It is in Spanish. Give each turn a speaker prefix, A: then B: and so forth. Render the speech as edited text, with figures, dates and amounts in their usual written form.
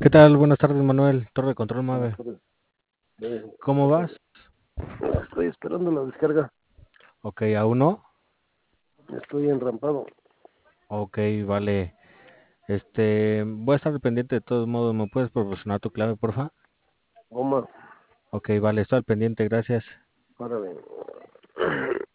A: ¿Qué tal? Buenas tardes, Manuel. Torre de Control
B: Buenas
A: Mave.
B: tardes.
A: ¿Cómo vas?
B: Estoy esperando la descarga.
A: Ok, ¿aún no?
B: Estoy enrampado.
A: Ok, vale. Voy a estar al pendiente de todos modos. ¿Me puedes proporcionar tu clave, porfa?
B: Goma.
A: Ok, vale, estoy al pendiente, gracias.
B: Párale.